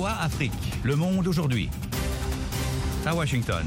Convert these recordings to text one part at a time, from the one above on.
VOA Afrique, le monde aujourd'hui. À Washington.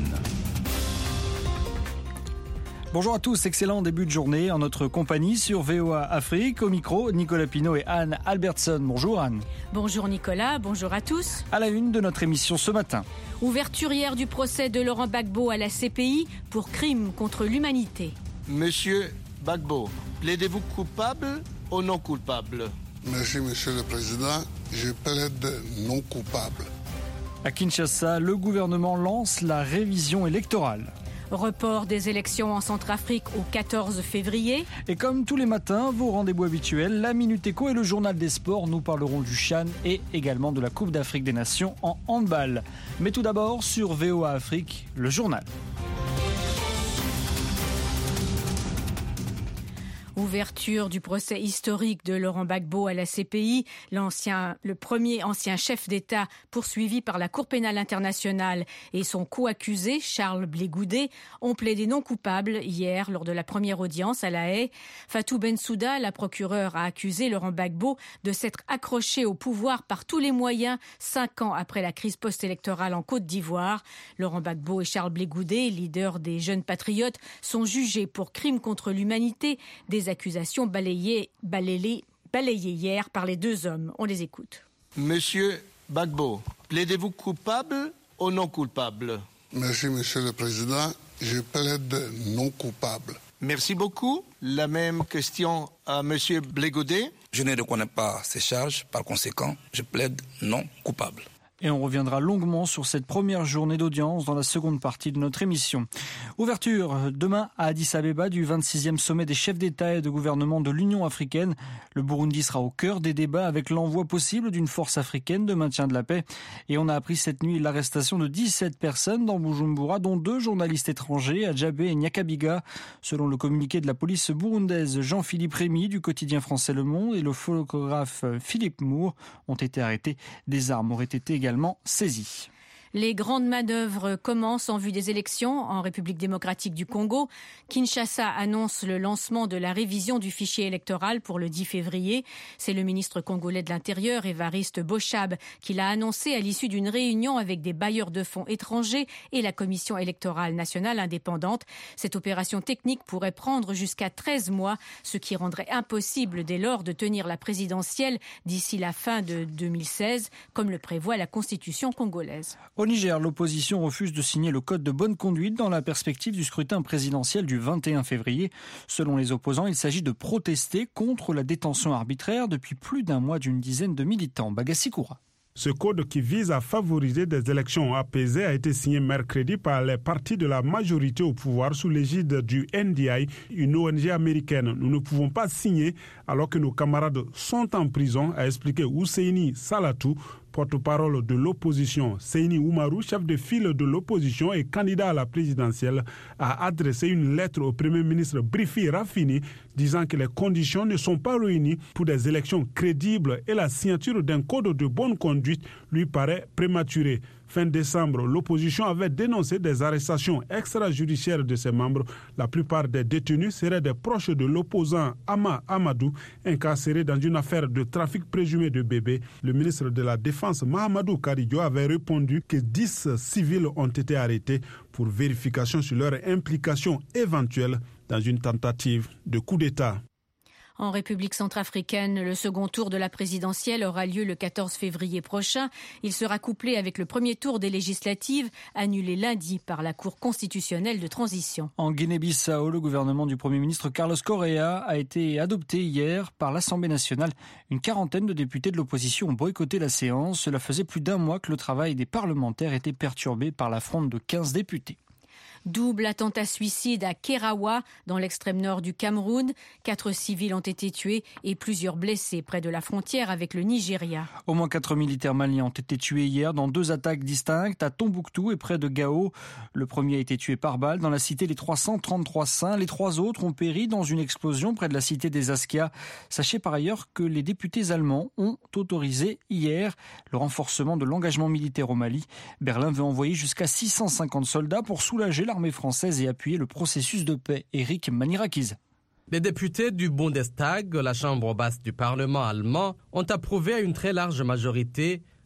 Bonjour à tous, excellent début de journée en notre compagnie sur VOA Afrique. Au micro, Nicolas Pinault et Anne Albertson. Bonjour Anne. Bonjour Nicolas, bonjour à tous. À la une de notre émission ce matin. Ouverture hier du procès de Laurent Gbagbo à la CPI pour crime contre l'humanité. Monsieur Gbagbo, plaidez-vous coupable ou non coupable? Merci Monsieur le Président, je plaide non coupable. À Kinshasa, le gouvernement lance la révision électorale. Report des élections en Centrafrique au 14 février. Et comme tous les matins, vos rendez-vous habituels, la Minute Éco et le Journal des Sports, nous parlerons du CHAN et également de la Coupe d'Afrique des Nations en handball. Mais tout d'abord, sur VOA Afrique, le journal. Ouverture du procès historique de Laurent Gbagbo à la CPI, le premier ancien chef d'État poursuivi par la Cour pénale internationale et son co-accusé Charles Blé Goudet ont plaidé non coupables hier lors de la première audience à La Haye. Fatou Bensouda, la procureure, a accusé Laurent Gbagbo de s'être accroché au pouvoir par tous les moyens 5 ans après la crise post-électorale en Côte d'Ivoire. Laurent Gbagbo et Charles Blé Goudet, leaders des Jeunes Patriotes, sont jugés pour crimes contre l'humanité, des accusations balayées hier par les deux hommes. On les écoute. Monsieur Gbagbo, plaidez-vous coupable ou non coupable? Merci Monsieur le Président, je plaide non coupable. Merci beaucoup. La même question à Monsieur Blé Goudet. Je ne reconnais pas ces charges, par conséquent, je plaide non coupable. Et on reviendra longuement sur cette première journée d'audience dans la seconde partie de notre émission. Ouverture demain à Addis Abeba du 26e sommet des chefs d'État et de gouvernement de l'Union africaine. Le Burundi sera au cœur des débats avec l'envoi possible d'une force africaine de maintien de la paix. Et on a appris cette nuit l'arrestation de 17 personnes dans Bujumbura, dont 2 journalistes étrangers, Adjabé et Nyakabiga. Selon le communiqué de la police burundaise, Jean-Philippe Rémy du quotidien français Le Monde et le photographe Philippe Moore ont été arrêtés. Des armes auraient été également saisies. Les grandes manœuvres commencent en vue des élections en République démocratique du Congo. Kinshasa annonce le lancement de la révision du fichier électoral pour le 10 février. C'est le ministre congolais de l'Intérieur, Évariste Boshab, qui l'a annoncé à l'issue d'une réunion avec des bailleurs de fonds étrangers et la Commission électorale nationale indépendante. Cette opération technique pourrait prendre jusqu'à 13 mois, ce qui rendrait impossible dès lors de tenir la présidentielle d'ici la fin de 2016, comme le prévoit la Constitution congolaise. Au Niger, l'opposition refuse de signer le code de bonne conduite dans la perspective du scrutin présidentiel du 21 février. Selon les opposants, il s'agit de protester contre la détention arbitraire depuis plus d'un mois d'une dizaine de militants. Bagassi Koura. Ce code qui vise à favoriser des élections apaisées a été signé mercredi par les partis de la majorité au pouvoir sous l'égide du NDI, une ONG américaine. Nous ne pouvons pas signer alors que nos camarades sont en prison, a expliqué Ousseini Salatou, porte-parole de l'opposition. Seyni Oumarou, chef de file de l'opposition et candidat à la présidentielle, a adressé une lettre au Premier ministre Brifi Rafini disant que les conditions ne sont pas réunies pour des élections crédibles et la signature d'un code de bonne conduite lui paraît prématurée. Fin décembre, l'opposition avait dénoncé des arrestations extrajudiciaires de ses membres. La plupart des détenus seraient des proches de l'opposant Ama Amadou, incarcéré dans une affaire de trafic présumé de bébés. Le ministre de la Défense, Mahamadou Karidio, avait répondu que 10 civils ont été arrêtés pour vérification sur leur implication éventuelle dans une tentative de coup d'État. En République centrafricaine, le second tour de la présidentielle aura lieu le 14 février prochain. Il sera couplé avec le premier tour des législatives, annulé lundi par la Cour constitutionnelle de transition. En Guinée-Bissau, le gouvernement du Premier ministre Carlos Correa a été adopté hier par l'Assemblée nationale. Une quarantaine de députés de l'opposition ont boycotté la séance. Cela faisait plus d'un mois que le travail des parlementaires était perturbé par la fronde de 15 députés. Double attentat suicide à Kerawa, dans l'extrême nord du Cameroun. 4 civils ont été tués et plusieurs blessés près de la frontière avec le Nigeria. Au moins 4 militaires maliens ont été tués hier dans 2 attaques distinctes à Tombouctou et près de Gao. Le premier a été tué par balle dans la cité des 333 Saints. Les 3 autres ont péri dans une explosion près de la cité des Askia. Sachez par ailleurs que les députés allemands ont autorisé hier le renforcement de l'engagement militaire au Mali. Berlin veut envoyer jusqu'à 650 soldats pour soulager l'armée française et appuyer le processus de paix. Éric Manirakiz. Les députés du Bundestag, la chambre basse du Parlement allemand, ont approuvé à une très large majorité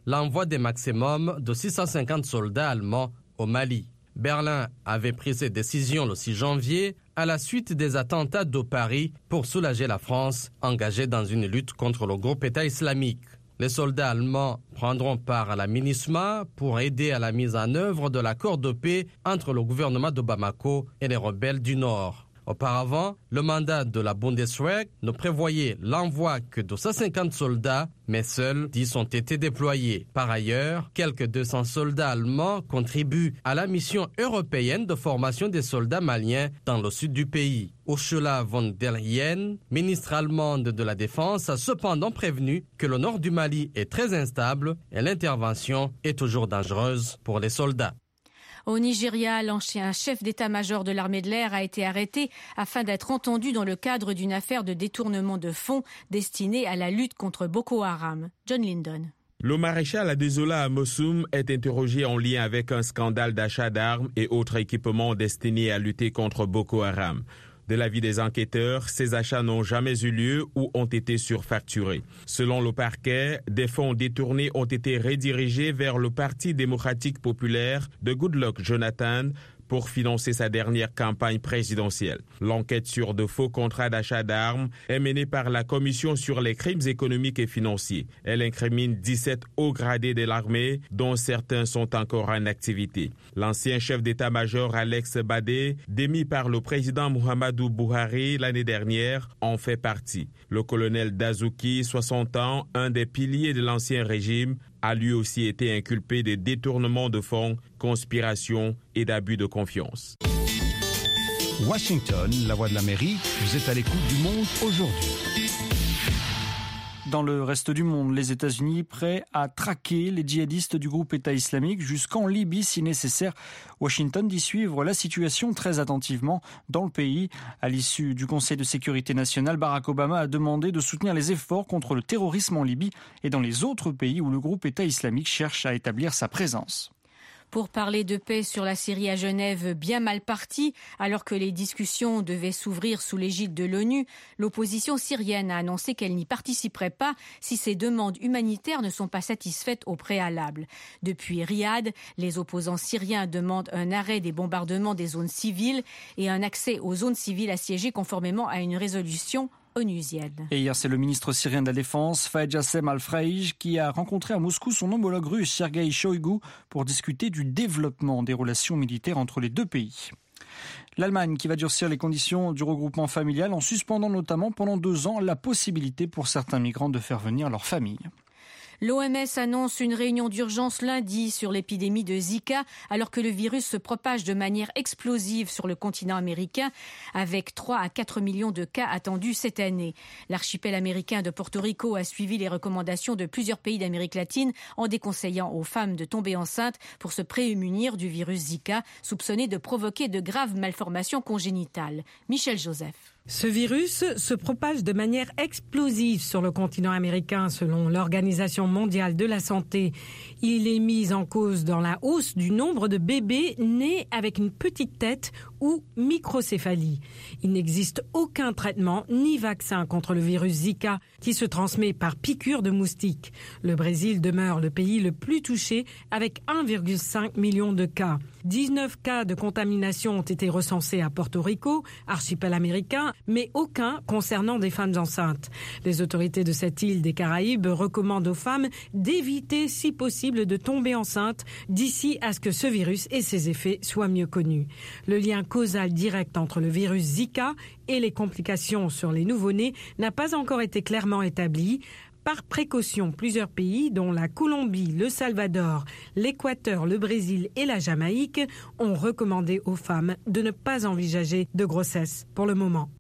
l'envoi des maximums de 650 soldats allemands au Mali. Berlin avait pris cette décision le 6 janvier à la suite des attentats de Paris pour soulager la France engagée dans une lutte contre le groupe État islamique. Les soldats allemands prendront part à la MINUSMA pour aider à la mise en œuvre de l'accord de paix entre le gouvernement de Bamako et les rebelles du Nord. Auparavant, le mandat de la Bundeswehr ne prévoyait l'envoi que de 150 soldats, mais seuls 10 ont été déployés. Par ailleurs, quelques 200 soldats allemands contribuent à la mission européenne de formation des soldats maliens dans le sud du pays. Ursula von der Leyen, ministre allemande de la Défense, a cependant prévenu que le nord du Mali est très instable et l'intervention est toujours dangereuse pour les soldats. Au Nigeria, l'ancien chef d'état-major de l'armée de l'air a été arrêté afin d'être entendu dans le cadre d'une affaire de détournement de fonds destinée à la lutte contre Boko Haram. John Lyndon. Le maréchal Adezola Amosoum est interrogé en lien avec un scandale d'achat d'armes et autres équipements destinés à lutter contre Boko Haram. De l'avis des enquêteurs, ces achats n'ont jamais eu lieu ou ont été surfacturés. Selon le parquet, des fonds détournés ont été redirigés vers le Parti démocratique populaire de Goodluck Jonathan pour financer sa dernière campagne présidentielle. L'enquête sur de faux contrats d'achat d'armes est menée par la Commission sur les crimes économiques et financiers. Elle incrimine 17 hauts gradés de l'armée, dont certains sont encore en activité. L'ancien chef d'état-major Alex Badé, démis par le président Muhammadu Buhari l'année dernière, en fait partie. Le colonel Dazuki, 60 ans, un des piliers de l'ancien régime, a lui aussi été inculpé de détournement de fonds, conspiration et d'abus de confiance. Washington, la voix de l'Amérique, vous êtes à l'écoute du monde aujourd'hui. Dans le reste du monde, les États-Unis prêts à traquer les djihadistes du groupe État islamique jusqu'en Libye si nécessaire. Washington dit suivre la situation très attentivement dans le pays. À l'issue du Conseil de sécurité nationale, Barack Obama a demandé de soutenir les efforts contre le terrorisme en Libye et dans les autres pays où le groupe État islamique cherche à établir sa présence. Pour parler de paix sur la Syrie à Genève, bien mal parti, alors que les discussions devaient s'ouvrir sous l'égide de l'ONU, l'opposition syrienne a annoncé qu'elle n'y participerait pas si ses demandes humanitaires ne sont pas satisfaites au préalable. Depuis Riyad, les opposants syriens demandent un arrêt des bombardements des zones civiles et un accès aux zones civiles assiégées conformément à une résolution onusienne. Et hier, c'est le ministre syrien de la Défense, Fayez Jassem Al-Fraïj, qui a rencontré à Moscou son homologue russe, Sergueï Shoïgu, pour discuter du développement des relations militaires entre les deux pays. L'Allemagne qui va durcir les conditions du regroupement familial en suspendant notamment pendant 2 ans la possibilité pour certains migrants de faire venir leur famille. L'OMS annonce une réunion d'urgence lundi sur l'épidémie de Zika, alors que le virus se propage de manière explosive sur le continent américain, avec 3 à 4 millions de cas attendus cette année. L'archipel américain de Porto Rico a suivi les recommandations de plusieurs pays d'Amérique latine en déconseillant aux femmes de tomber enceintes pour se prémunir du virus Zika, soupçonné de provoquer de graves malformations congénitales. Michel Joseph. Ce virus se propage de manière explosive sur le continent américain, selon l'Organisation mondiale de la santé. Il est mis en cause dans la hausse du nombre de bébés nés avec une petite tête ou microcéphalie. Il n'existe aucun traitement ni vaccin contre le virus Zika qui se transmet par piqûre de moustiques. Le Brésil demeure le pays le plus touché avec 1,5 million de cas. 19 cas de contamination ont été recensés à Porto Rico, archipel américain, mais aucun concernant des femmes enceintes. Les autorités de cette île des Caraïbes recommandent aux femmes d'éviter si possible de tomber enceinte d'ici à ce que ce virus et ses effets soient mieux connus. Le lien causal direct entre le virus Zika et les complications sur les nouveau-nés n'a pas encore été clairement établi. Par précaution, plusieurs pays, dont la Colombie, le Salvador, l'Équateur, le Brésil et la Jamaïque, ont recommandé aux femmes de ne pas envisager de grossesse pour le moment.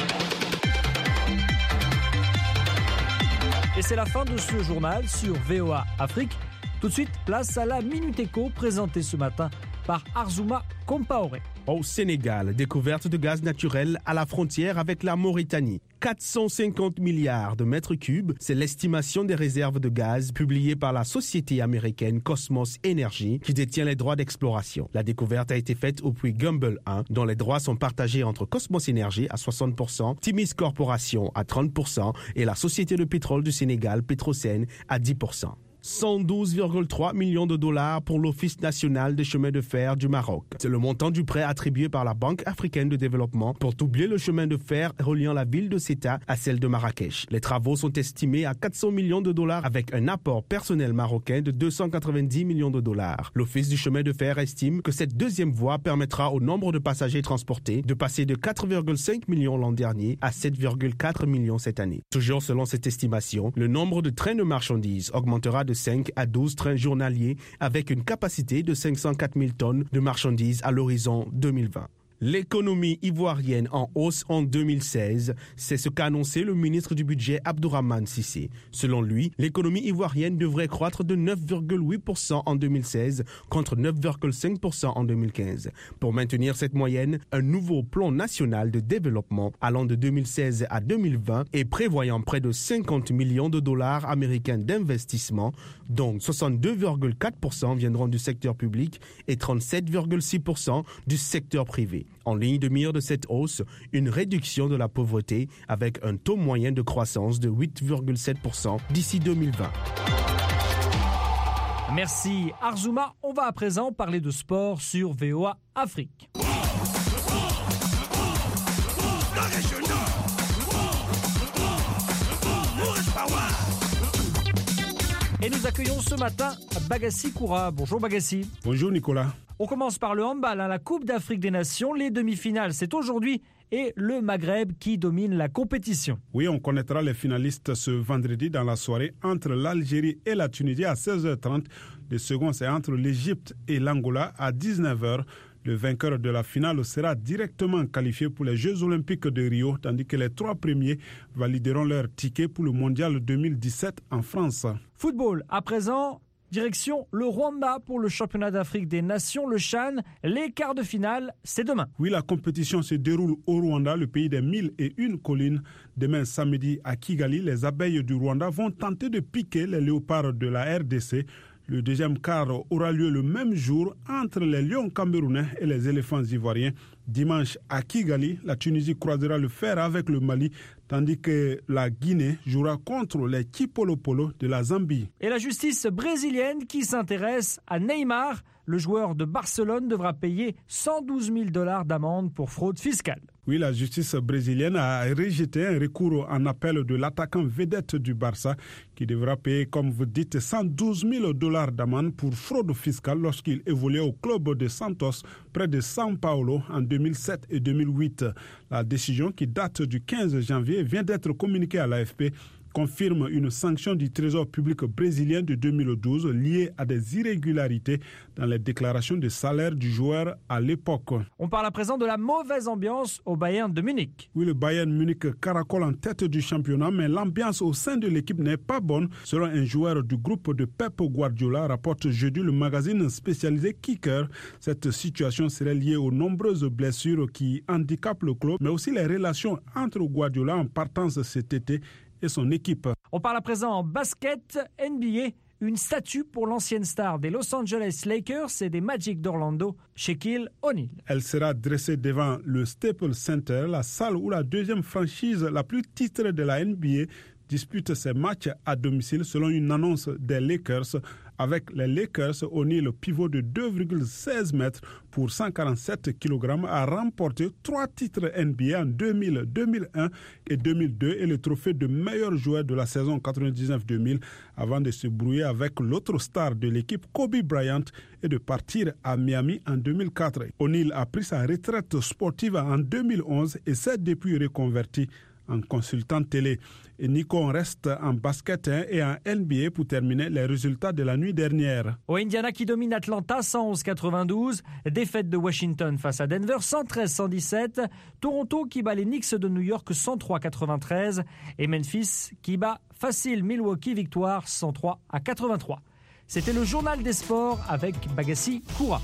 Et c'est la fin de ce journal sur VOA Afrique. Tout de suite, place à la Minute Éco présentée ce matin par Arzouma Compaoré. Au Sénégal, découverte de gaz naturel à la frontière avec la Mauritanie. 450 milliards de mètres cubes, c'est l'estimation des réserves de gaz publiée par la société américaine Cosmos Energy qui détient les droits d'exploration. La découverte a été faite au puits Gumble 1, dont les droits sont partagés entre Cosmos Energy à 60%, Timis Corporation à 30% et la société de pétrole du Sénégal Petrosen à 10%. 112,3 millions de dollars pour l'Office national des chemins de fer du Maroc. C'est le montant du prêt attribué par la Banque africaine de développement pour doubler le chemin de fer reliant la ville de Ceuta à celle de Marrakech. Les travaux sont estimés à 400 millions de dollars avec un apport personnel marocain de 290 millions de dollars. L'Office du chemin de fer estime que cette deuxième voie permettra au nombre de passagers transportés de passer de 4,5 millions l'an dernier à 7,4 millions cette année. Toujours selon cette estimation, le nombre de trains de marchandises augmentera de 5 à 12 trains journaliers avec une capacité de 504 000 tonnes de marchandises à l'horizon 2020. L'économie ivoirienne en hausse en 2016, c'est ce qu'a annoncé le ministre du Budget Abdourahmane Cissé. Selon lui, l'économie ivoirienne devrait croître de 9,8% en 2016 contre 9,5% en 2015. Pour maintenir cette moyenne, un nouveau plan national de développement allant de 2016 à 2020 et prévoyant près de 50 millions de dollars américains d'investissement, dont 62,4% viendront du secteur public et 37,6% du secteur privé. En ligne de mire de cette hausse, une réduction de la pauvreté avec un taux moyen de croissance de 8,7% d'ici 2020. Merci Arzouma. On va à présent parler de sport sur VOA Afrique. Et nous accueillons ce matin Bagassi Koura. Bonjour Bagassi. Bonjour Nicolas. On commence par le handball, la Coupe d'Afrique des Nations. Les demi-finales, c'est aujourd'hui et le Maghreb qui domine la compétition. Oui, on connaîtra les finalistes ce vendredi dans la soirée entre l'Algérie et la Tunisie à 16h30. Le second, c'est entre l'Égypte et l'Angola à 19h. Le vainqueur de la finale sera directement qualifié pour les Jeux Olympiques de Rio, tandis que les 3 premiers valideront leur ticket pour le Mondial 2017 en France. Football, à présent, direction le Rwanda pour le championnat d'Afrique des Nations, le CHAN. Les quarts de finale, c'est demain. Oui, la compétition se déroule au Rwanda, le pays des 1001 collines. Demain samedi à Kigali, les abeilles du Rwanda vont tenter de piquer les léopards de la RDC. Le deuxième quart aura lieu le même jour entre les lions camerounais et les éléphants ivoiriens. Dimanche à Kigali, la Tunisie croisera le fer avec le Mali, tandis que la Guinée jouera contre les Chipolopolo de la Zambie. Et la justice brésilienne qui s'intéresse à Neymar, le joueur de Barcelone devra payer 112 000 $ d'amende pour fraude fiscale. Oui, la justice brésilienne a rejeté un recours en appel de l'attaquant vedette du Barça qui devra payer, comme vous dites, 112 000 $ d'amende pour fraude fiscale lorsqu'il évoluait au club de Santos près de São Paulo en 2007 et 2008. La décision qui date du 15 janvier vient d'être communiquée à l'AFP confirme une sanction du Trésor public brésilien de 2012 liée à des irrégularités dans les déclarations de salaire du joueur à l'époque. On parle à présent de la mauvaise ambiance au Bayern de Munich. Oui, le Bayern Munich caracole en tête du championnat, mais l'ambiance au sein de l'équipe n'est pas bonne. Selon un joueur du groupe de Pep Guardiola, rapporte jeudi le magazine spécialisé Kicker. Cette situation serait liée aux nombreuses blessures qui handicapent le club, mais aussi les relations entre Guardiola en partance cet été et son équipe. On parle à présent en basket NBA. Une statue pour l'ancienne star des Los Angeles Lakers et des Magic d'Orlando, Shaquille O'Neal. Elle sera dressée devant le Staples Center, la salle où la deuxième franchise la plus titrée de la NBA dispute ses matchs à domicile selon une annonce des Lakers. Avec les Lakers, O'Neal, pivot de 2,16 mètres pour 147 kg, a remporté 3 titres NBA en 2000, 2001 et 2002 et le trophée de meilleur joueur de la saison 99-2000 avant de se brouiller avec l'autre star de l'équipe, Kobe Bryant, et de partir à Miami en 2004. O'Neal a pris sa retraite sportive en 2011 et s'est depuis reconverti en consultant télé. Et Nico, on reste en basket et en NBA pour terminer les résultats de la nuit dernière. Au Indiana qui domine Atlanta 111-92, défaite de Washington face à Denver 113-117, Toronto qui bat les Knicks de New York 103-93 et Memphis qui bat facile Milwaukee, victoire 103-83. C'était le journal des sports avec Bagassi Koura.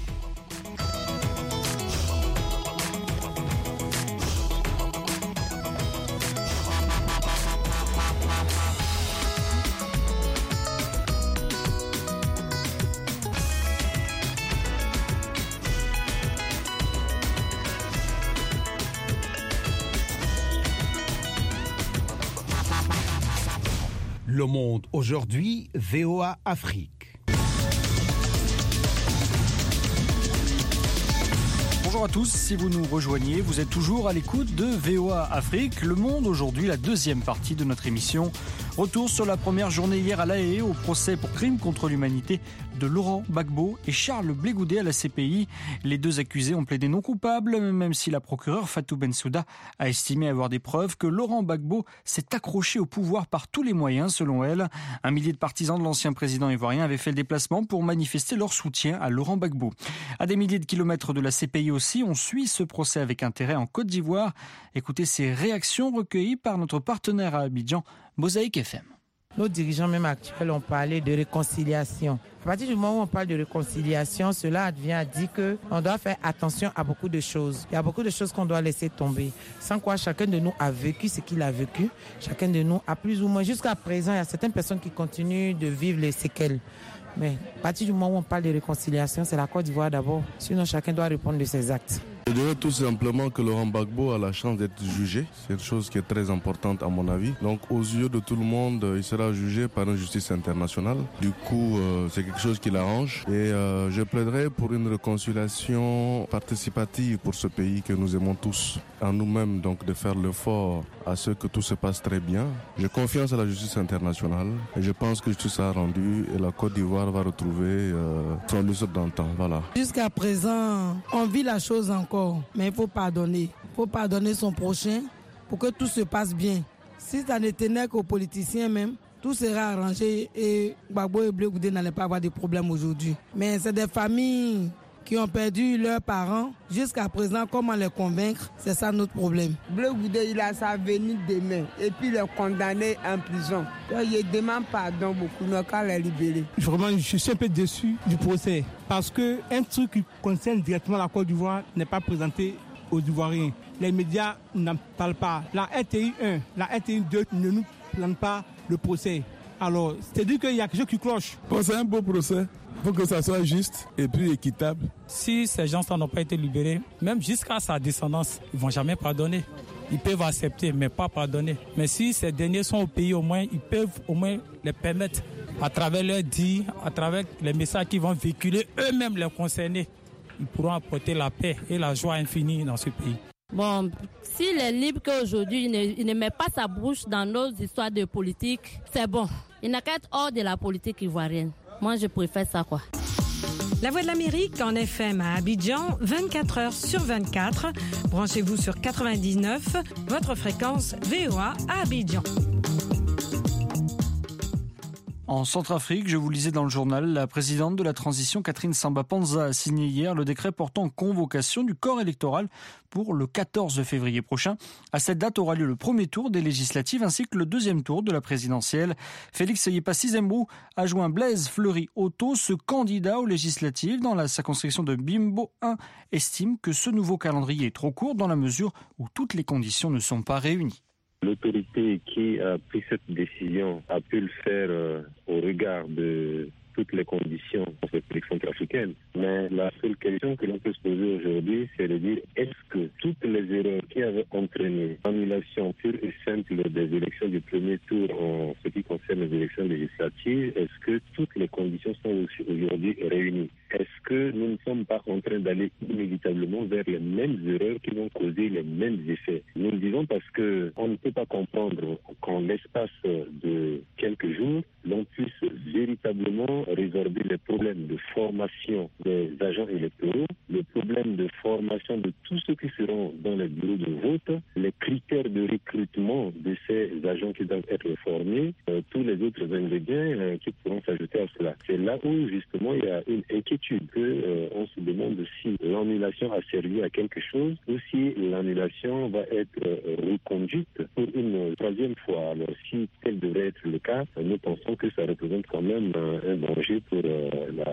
Le Monde aujourd'hui, VOA Afrique. Bonjour à tous, si vous nous rejoignez, vous êtes toujours à l'écoute de VOA Afrique. Le Monde aujourd'hui, la deuxième partie de notre émission. Retour sur la première journée hier à La Haye au procès pour crimes contre l'humanité de Laurent Gbagbo et Charles Blé Goudet à la CPI. Les deux accusés ont plaidé non coupables, même si la procureure Fatou Bensouda a estimé avoir des preuves que Laurent Gbagbo s'est accroché au pouvoir par tous les moyens, selon elle. 1 millier de partisans de l'ancien président ivoirien avaient fait le déplacement pour manifester leur soutien à Laurent Gbagbo. À des milliers de kilomètres de la CPI aussi, on suit ce procès avec intérêt en Côte d'Ivoire. Écoutez ces réactions recueillies par notre partenaire à Abidjan, Mosaïque FM. Nos dirigeants même actuels ont parlé de réconciliation. À partir du moment où on parle de réconciliation, cela vient à dire qu'on doit faire attention à beaucoup de choses. Il y a beaucoup de choses qu'on doit laisser tomber. Sans quoi chacun de nous a vécu ce qu'il a vécu. Chacun de nous a plus ou moins. Jusqu'à présent, il y a certaines personnes qui continuent de vivre les séquelles. Mais à partir du moment où on parle de réconciliation, c'est la Côte d'Ivoire d'abord. Sinon, chacun doit répondre de ses actes. Je dirais tout simplement que Laurent Gbagbo a la chance d'être jugé. C'est une chose qui est très importante à mon avis. Donc aux yeux de tout le monde, il sera jugé par une justice internationale. Du coup, c'est quelque chose qui l'arrange. Et je plaiderai pour une réconciliation participative pour ce pays que nous aimons tous. À nous-mêmes donc de faire l'effort à ce que tout se passe très bien. J'ai confiance à la justice internationale et je pense que tout sera rendu et la Côte d'Ivoire va retrouver son lustre d'antan. Voilà. Jusqu'à présent, on vit la chose encore, mais il faut pardonner. Il faut pardonner son prochain pour que tout se passe bien. Si ça ne tenait qu'aux politiciens même, tout sera arrangé et Gbagbo et Blé Goudet n'allaient pas avoir de problème aujourd'hui. Mais c'est des familles qui ont perdu leurs parents. Jusqu'à présent, comment les convaincre? C'est ça notre problème. Blé Goudet, il a sa venue demain et puis il est condamné en prison. Il demande pardon beaucoup, nous qu'à les libérer. Vraiment, je suis un peu déçu du procès parce qu'un truc qui concerne directement la Côte d'Ivoire n'est pas présenté aux Ivoiriens. Les médias n'en parlent pas. La RTI 1, la RTI 2 ne nous plante pas le procès. Alors, c'est-à-dire qu'il y a quelque chose qui cloche. Bon, c'est un beau procès. Il faut que ça soit juste et puis équitable. Si ces gens-là n'ont pas été libérés, même jusqu'à sa descendance, ils ne vont jamais pardonner. Ils peuvent accepter, mais pas pardonner. Mais si ces derniers sont au pays, au moins, ils peuvent au moins les permettre, à travers leurs dits, à travers les messages qu'ils vont véhiculer, eux-mêmes les concernés, ils pourront apporter la paix et la joie infinie dans ce pays. Bon, s'il est libre qu'aujourd'hui, il ne met pas sa bouche dans nos histoires de politique, c'est bon. Il n'a qu'à être hors de la politique ivoirienne. Moi, je préfère ça, quoi. La Voix de l'Amérique en FM à Abidjan, 24 heures sur 24. Branchez-vous sur 99, votre fréquence VOA à Abidjan. En Centrafrique, je vous lisais dans le journal, la présidente de la transition, Catherine Samba-Panza, a signé hier le décret portant convocation du corps électoral pour le 14 février prochain. À cette date aura lieu le premier tour des législatives ainsi que le deuxième tour de la présidentielle. Félix Yepassi-Zembrou a joint Blaise Fleury-Otto, ce candidat aux législatives dans la circonscription de Bimbo 1, estime que ce nouveau calendrier est trop court dans la mesure où toutes les conditions ne sont pas réunies. L'autorité qui a pris cette décision a pu le faire au regard de toutes les conditions de cette élection africaine. Mais la seule question que l'on peut se poser aujourd'hui, c'est de dire est-ce que toutes les erreurs qui avaient entraîné l'annulation pure et simple des élections du premier tour en ce qui concerne les élections législatives, est-ce que toutes les conditions sont aujourd'hui réunies? Est-ce que nous ne sommes pas en train d'aller inévitablement vers les mêmes erreurs qui vont causer les mêmes effets? Nous le disons parce qu'on ne peut pas comprendre qu'en l'espace de quelques jours, l'on puisse véritablement résorber les problèmes de formation des agents électoraux, le problème de formation de tous ceux qui seront dans les bureaux de vote, les critères de recrutement de ces agents qui doivent être formés, tous les autres ingrédients qui pourront s'ajouter à cela. C'est là où justement il y a une inquiétude on se demande si l'annulation a servi à quelque chose ou si l'annulation va être reconduite pour une troisième fois. Alors si tel devrait être le cas, nous pensons que ça représente quand même un danger pour la démocratie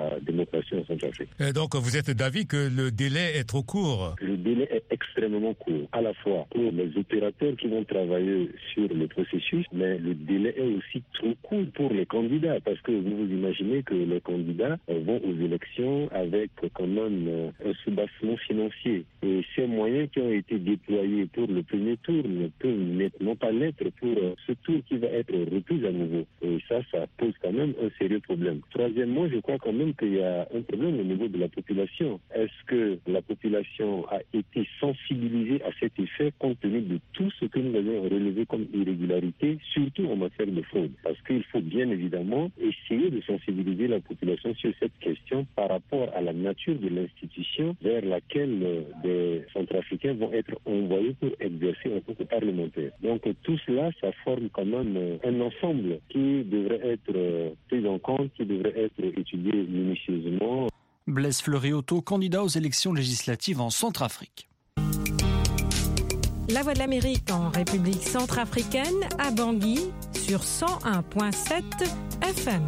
démocratie en Centrafrique. Donc vous êtes d'avis que le délai est trop court? Le délai est extrêmement court, à la fois pour les opérateurs qui vont travailler sur le processus, mais le délai est aussi trop court pour les candidats, parce que vous imaginez que les candidats vont aux élections avec quand même un soubassement financier. Et ces moyens qui ont été déployés pour le premier tour ne peuvent non pas l'être pour ce tour qui va être repris à nouveau. Et ça pose quand même un sérieux problème. Troisièmement, je crois quand même qu'il y a un problème au niveau de la population. Est-ce que la population a été sensibilisée à cet effet compte tenu de tout ce que nous avons relevé comme irrégularité, surtout en matière de fraude? Parce qu'il faut bien évidemment essayer de sensibiliser la population sur cette question par rapport à la nature de l'institution vers laquelle des Centrafricains vont être envoyés pour exercer en tant que parlementaires. Donc tout cela, ça forme quand même un ensemble qui devrait être pris en compte, qui devrait être étudié minutieusement. Blaise Fleury-Otto, candidat aux élections législatives en Centrafrique. La Voix de l'Amérique en République centrafricaine, à Bangui, sur 101.7 FM.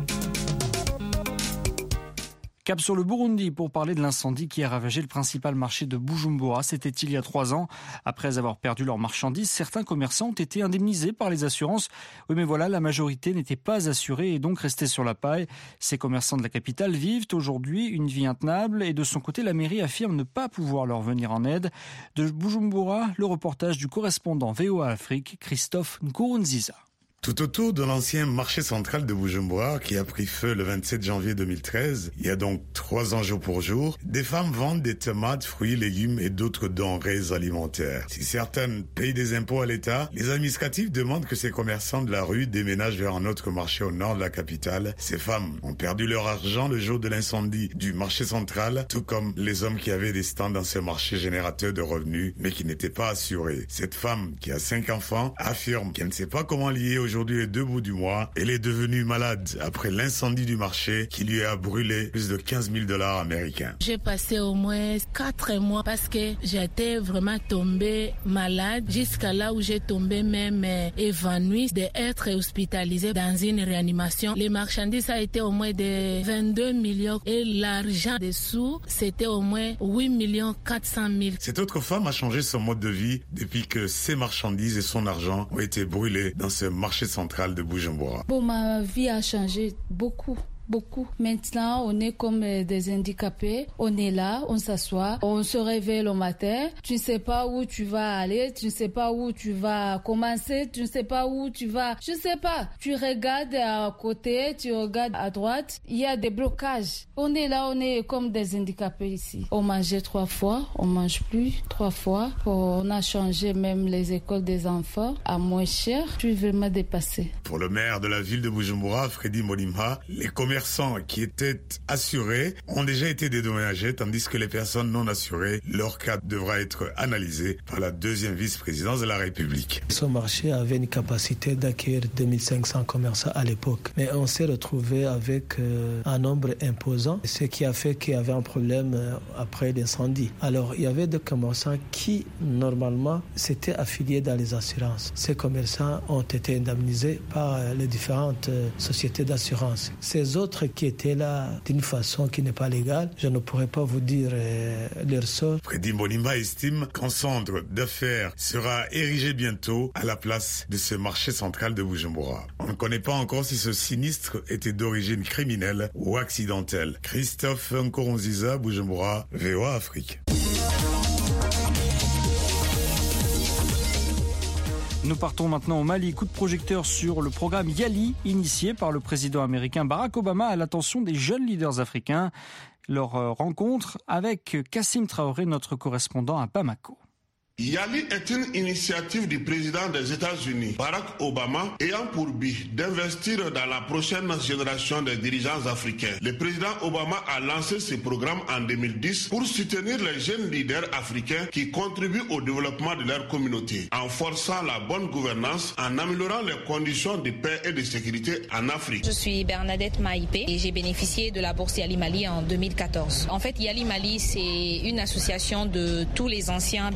Cap sur le Burundi pour parler de l'incendie qui a ravagé le principal marché de Bujumbura. C'était il y a 3 ans. Après avoir perdu leurs marchandises, certains commerçants ont été indemnisés par les assurances. Oui, mais voilà, la majorité n'était pas assurée et donc restait sur la paille. Ces commerçants de la capitale vivent aujourd'hui une vie intenable et de son côté, la mairie affirme ne pas pouvoir leur venir en aide. De Bujumbura, le reportage du correspondant VOA Afrique, Christophe Nkurunziza. Tout autour de l'ancien marché central de Bujumbura, qui a pris feu le 27 janvier 2013, il y a donc 3 ans jour pour jour, des femmes vendent des tomates, fruits, légumes et d'autres denrées alimentaires. Si certaines payent des impôts à l'État, les administratifs demandent que ces commerçants de la rue déménagent vers un autre marché au nord de la capitale. Ces femmes ont perdu leur argent le jour de l'incendie du marché central, tout comme les hommes qui avaient des stands dans ce marché générateur de revenus, mais qui n'étaient pas assurés. Cette femme, qui a 5 enfants, affirme qu'elle ne sait pas comment lier aujourd'hui les 2 bouts du mois. Elle est devenue malade après l'incendie du marché qui lui a brûlé plus de 15 000 $ américains. J'ai passé au moins 4 mois parce que j'étais vraiment tombée malade jusqu'à là où j'ai tombé même évanouie d'être hospitalisée dans une réanimation. Les marchandises a été au moins de 22 millions et l'argent dessous c'était au moins 8 400 000. Cette autre femme a changé son mode de vie depuis que ses marchandises et son argent ont été brûlés dans ce marché central de Bujumbura. Bon, ma vie a changé beaucoup. Maintenant, on est comme des handicapés. On est là, on s'assoit, on se réveille le matin. Tu ne sais pas où tu vas aller, tu ne sais pas où tu vas commencer, tu ne sais pas où tu vas. Je ne sais pas. Tu regardes à côté, tu regardes à droite. Il y a des blocages. On est là, on est comme des handicapés ici. On mangeait 3 fois, on mange plus 3 fois. On a changé même les écoles des enfants à moins cher. Je suis vraiment dépassée. Pour le maire de la ville de Bujumbura, Fredy Mbonimpa, les commerçants qui étaient assurés ont déjà été dédommagés, tandis que les personnes non assurées, leur cas devra être analysé par la 2e vice-présidence de la République. Ce marché avait une capacité d'accueillir 2500 commerçants à l'époque, mais on s'est retrouvé avec un nombre imposant, ce qui a fait qu'il y avait un problème après l'incendie. Alors il y avait des commerçants qui normalement s'étaient affiliés dans les assurances. Ces commerçants ont été indemnisés par les différentes sociétés d'assurance. Ces autres qui étaient là d'une façon qui n'est pas légale, je ne pourrais pas vous dire leur sort. Fredy Mbonimpa estime qu'un centre d'affaires sera érigé bientôt à la place de ce marché central de Bujumbura. On ne connaît pas encore si ce sinistre était d'origine criminelle ou accidentelle. Christophe Nkurunziza, Bujumbura, VOA Afrique. Nous partons maintenant au Mali. Coup de projecteur sur le programme Yali, initié par le président américain Barack Obama à l'attention des jeunes leaders africains. Leur rencontre avec Kassim Traoré, notre correspondant à Bamako. Yali est une initiative du président des États-Unis, Barack Obama, ayant pour but d'investir dans la prochaine génération de dirigeants africains. Le président Obama a lancé ce programme en 2010 pour soutenir les jeunes leaders africains qui contribuent au développement de leur communauté, en forçant la bonne gouvernance, en améliorant les conditions de paix et de sécurité en Afrique. Je suis Bernadette Maïpé et j'ai bénéficié de la bourse Yali Mali en 2014. En fait, Yali Mali, c'est une association de tous les anciens bénéficiaires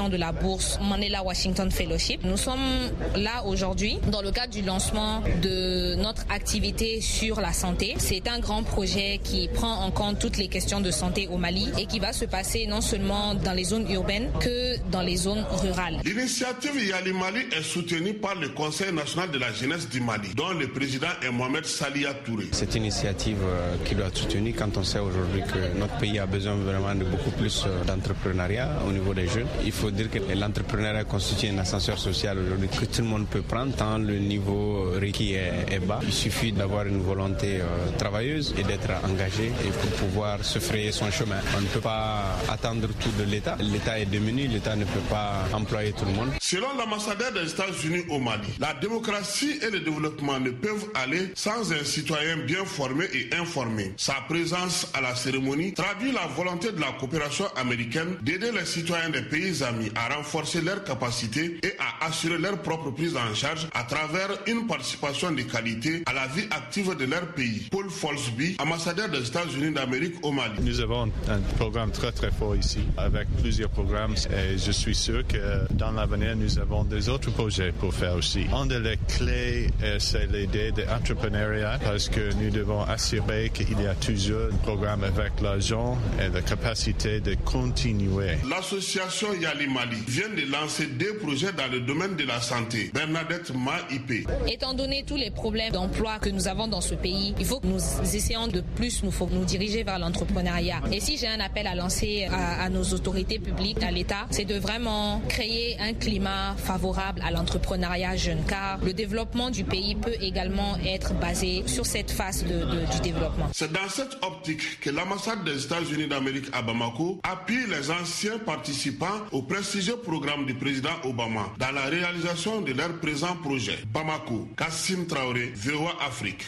création de la bourse Mandela Washington Fellowship. Nous sommes là aujourd'hui dans le cadre du lancement de notre activité sur la santé. C'est un grand projet qui prend en compte toutes les questions de santé au Mali et qui va se passer non seulement dans les zones urbaines que dans les zones rurales. L'initiative Yali Mali est soutenue par le Conseil national de la jeunesse du Mali, dont le président est Mohamed Salia Touré. Cette initiative qui doit être soutenue quand on sait aujourd'hui que notre pays a besoin vraiment de beaucoup plus d'entrepreneuriat au niveau des jeunes. Il faut dire que l'entrepreneuriat constitue un ascenseur social aujourd'hui que tout le monde peut prendre tant le niveau requis est bas. Il suffit d'avoir une volonté travailleuse et d'être engagé et pour pouvoir se frayer son chemin. On ne peut pas attendre tout de l'État. L'État est démuni, l'État ne peut pas employer tout le monde. Selon l'ambassadeur des États-Unis au Mali, la démocratie et le développement ne peuvent aller sans un citoyen bien formé et informé. Sa présence à la cérémonie traduit la volonté de la coopération américaine d'aider les citoyens des pays amis à renforcer leurs capacités et à assurer leur propre prise en charge à travers une participation de qualité à la vie active de leur pays. Paul Folsby, ambassadeur des États-Unis d'Amérique au Mali. Nous avons un programme très fort ici avec plusieurs programmes et je suis sûr que dans l'avenir nous avons des autres projets pour faire aussi. Un des clés c'est l'idée de l'entrepreneuriat parce que nous devons assurer qu'il y a toujours un programme avec l'argent et la capacité de continuer. L'association Yali Mali vient de lancer deux projets dans le domaine de la santé. Bernadette Maïpé. Étant donné tous les problèmes d'emploi que nous avons dans ce pays, il faut que nous essayons de plus nous diriger vers l'entrepreneuriat. Et si j'ai un appel à lancer à nos autorités publiques, à l'État, c'est de vraiment créer un climat favorable à l'entrepreneuriat jeune, car le développement du pays peut également être basé sur cette phase du développement. C'est dans cette optique que l'ambassade des États-Unis d'Amérique à Bamako appuie les anciens participants au prestigieux programme du président Obama dans la réalisation de leur présent projet. Bamako, Kassim Traoré, VOA Afrique.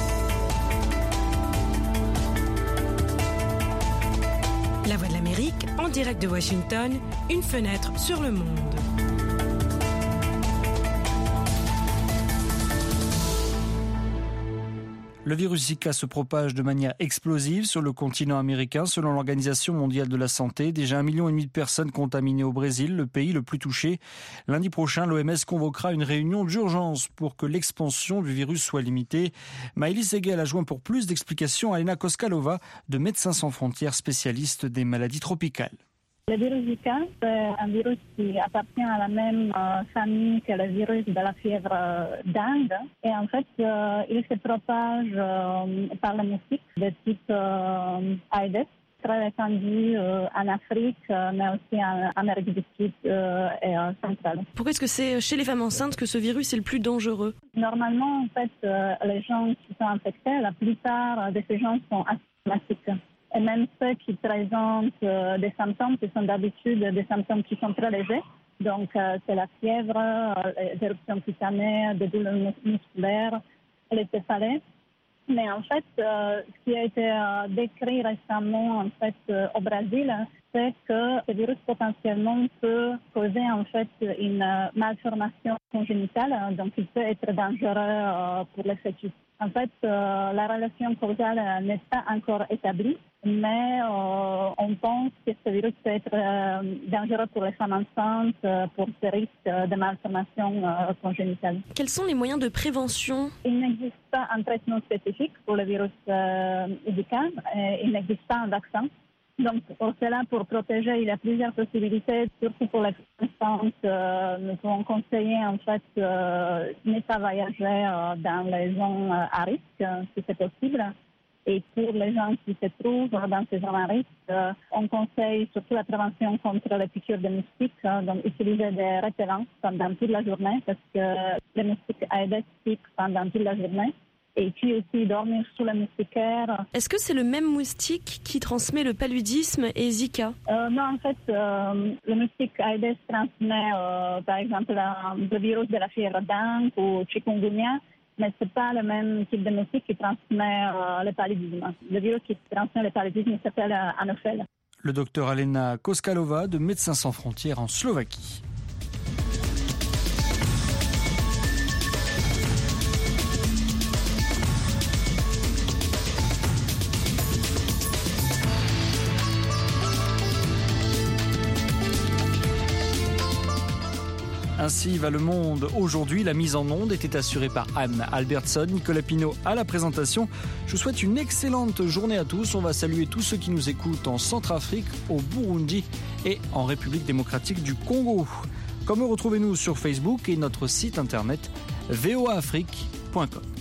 La Voix de l'Amérique, en direct de Washington, une fenêtre sur le monde. Le virus Zika se propage de manière explosive sur le continent américain. Selon l'Organisation mondiale de la santé, déjà 1,5 million de personnes contaminées au Brésil, le pays le plus touché. Lundi prochain, l'OMS convoquera une réunion d'urgence pour que l'expansion du virus soit limitée. Maëlys Seguel a joint pour plus d'explications à Elena Koskalova de Médecins sans frontières, spécialiste des maladies tropicales. Le virus Zika, c'est un virus qui appartient à la même famille que le virus de la fièvre dingue. Et en fait, il se propage par le moustique de type Aedes, très répandu en Afrique, mais aussi en Amérique du Sud et centrale. Pourquoi est-ce que c'est chez les femmes enceintes que ce virus est le plus dangereux? Normalement, en fait, les gens qui sont infectés, la plupart de ces gens sont asymptomatiques. Et même ceux qui présentent des symptômes qui sont d'habitude des symptômes qui sont très légers. Donc, c'est la fièvre, les éruptions cutanées, des douleurs musculaires, les céphalées. Mais en fait, ce qui a été décrit récemment en fait, au Brésil, c'est que ce virus potentiellement peut causer en fait une malformation congénitale. Donc, il peut être dangereux pour les fœtus. En fait, la relation causale n'est pas encore établie, mais on pense que ce virus peut être dangereux pour les femmes enceintes pour ce risque de malformation congénitale. Quels sont les moyens de prévention? Il n'existe pas un traitement spécifique pour le virus Zika, il n'existe pas un vaccin. Donc, pour cela, pour protéger, il y a plusieurs possibilités, surtout pour les femmes enceintes. Nous pouvons conseiller, en fait, ne pas voyager dans les zones à risque, si c'est possible. Et pour les gens qui se trouvent dans ces zones à risque, on conseille surtout la prévention contre les piqûres de moustiques, donc utiliser des repellents pendant toute la journée, parce que les moustiques Aedes piquent pendant toute la journée. Et puis aussi dormir sous le moustiquaire. Est-ce que c'est le même moustique qui transmet le paludisme et Zika? Non, en fait, le moustique Aedes transmet, par exemple, le virus de la fièvre dingue ou chikungunya, mais ce n'est pas le même type de moustique qui transmet le paludisme. Le virus qui transmet le paludisme s'appelle Anophèle. Le docteur Elena Koskalova de Médecins sans frontières en Slovaquie. Ainsi va le monde aujourd'hui. La mise en onde était assurée par Anne Albertson, Nicolas Pinault à la présentation. Je vous souhaite une excellente journée à tous. On va saluer tous ceux qui nous écoutent en Centrafrique, au Burundi et en République démocratique du Congo. Comme retrouvez-nous sur Facebook et notre site internet voaafrique.com.